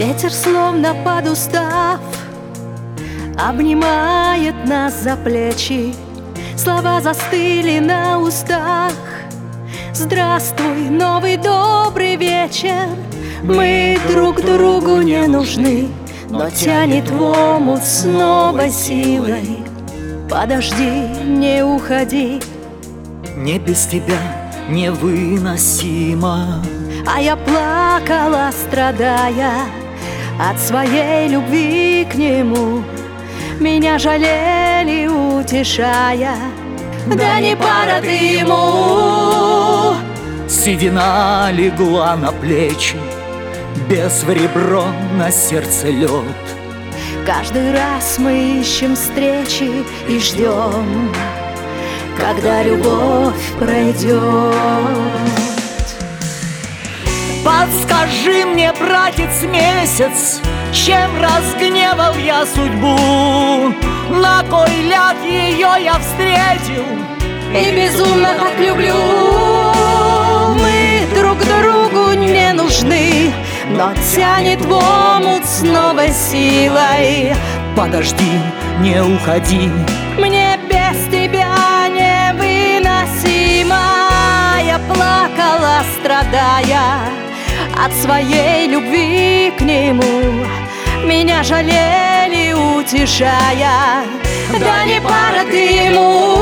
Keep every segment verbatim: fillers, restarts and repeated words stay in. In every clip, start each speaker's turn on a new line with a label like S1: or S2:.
S1: Ветер, словно подустав, обнимает нас за плечи. Слова застыли на устах. Здравствуй, новый добрый вечер. Мы друг другу не нужны, но тянет в омут с новой силой. Подожди, не уходи.
S2: Мне без тебя невыносимо.
S1: А я плакала, страдая от своей любви к нему. Меня жалели, утешая, да не пара ты ему.
S2: Седина легла на плечи, без в ребро на сердце лед.
S1: Каждый раз мы ищем встречи и ждем, когда любовь пройдет.
S2: Подскажи мне, братец, месяц, чем разгневал я судьбу? На кой ляд ее я встретил
S1: и безумно так люблю. Мы друг другу не нужны, но тянет в омут с новой силой.
S2: Подожди, не уходи.
S1: Мне без тебя невыносимо. Я плакала, страдая от своей любви к нему. Меня жалели, утешая, да не пара ты ему.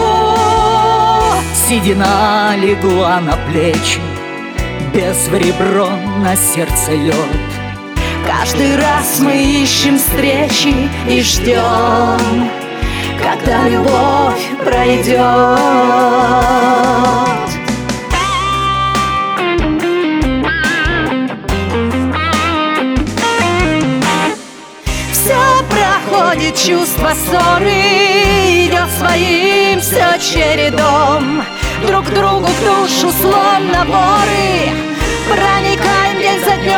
S2: Седина легла на плечи, без в ребро на сердце лед.
S1: Каждый раз мы ищем встречи и ждем, когда любовь пройдет. Все проходит, чувство ссоры идет своим все чередом. Друг другу в душу словно воры проникаем день за днем.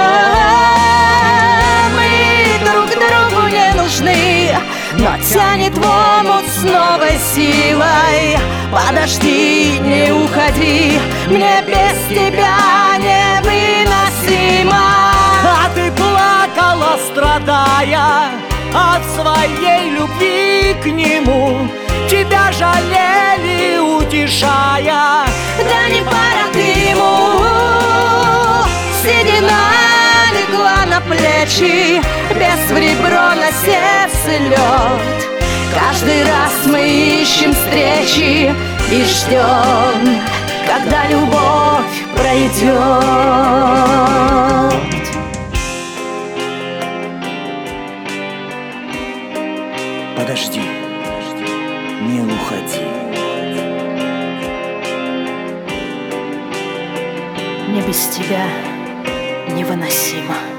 S1: Мы друг другу не нужны, но тянет в омут с новой силой. Подожди, не уходи, мне без тебя невыносимо.
S2: А ты плакала, страдая от своей любви к нему. Тебя жалели, утешая,
S1: да не пара ты ему. Седина легла на плечи, без в ребро на сердце лед. Каждый раз мы ищем встречи и ждем, когда любовь пройдет.
S2: Подожди, не уходи.
S1: Мне без тебя невыносимо.